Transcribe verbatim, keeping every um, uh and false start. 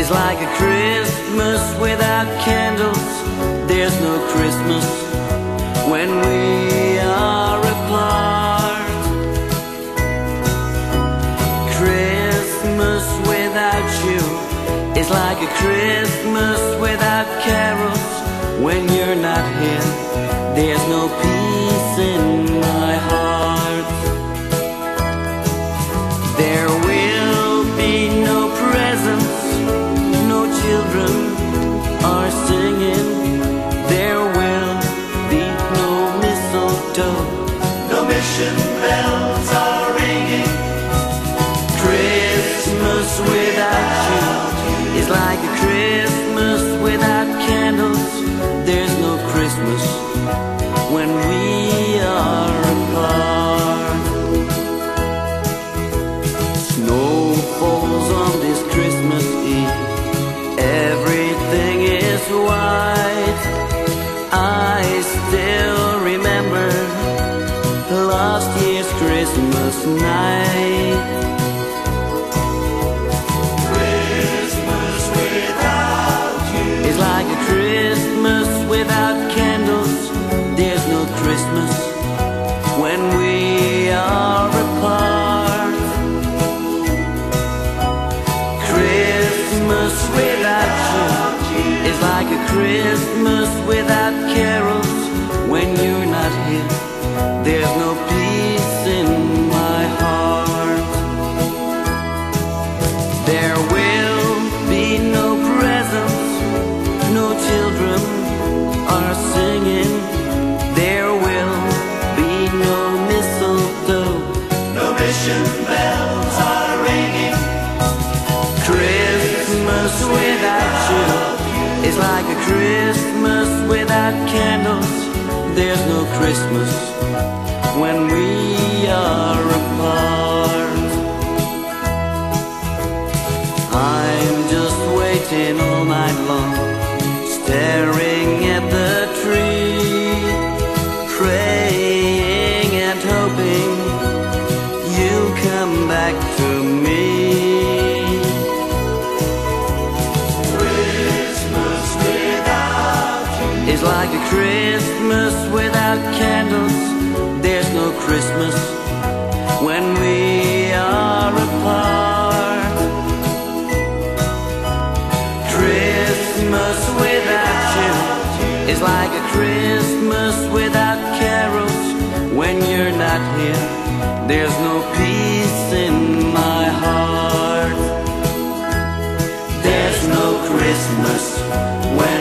It's like a Christmas without candles. There's no Christmas when we are apart. Christmas without you is like a Christmas without carols. When you're not here, there's no peace in my heart. There will be no presents, no children are singing. There will be no mistletoe, No mission bells are ringing. Christmas without you is like a Christmas without candles. There's no Christmas when we are apart. Snow falls on this Christmas Eve. Everything is white. I still remember last year's Christmas night. Christmas without you It's like a Christmas without candles. There's no Christmas when we are apart. Christmas without you is like a Christmas without carols. When you're not here, there's no peace in my heart. There will be no presents, no children are singing. There will be no mistletoe, No mission bells are ringing. Christmas without you is like a Christmas without candles. There's no Christmas when we are apart. I'm just waiting all night long, staring at the tree, praying and hoping you'll come back to me. Christmas without you It's like a Christmas without candles. There's no Christmas when we are apart. Christmas without you is like a Christmas without carols. When you're not here, there's no peace in my heart. There's no Christmas when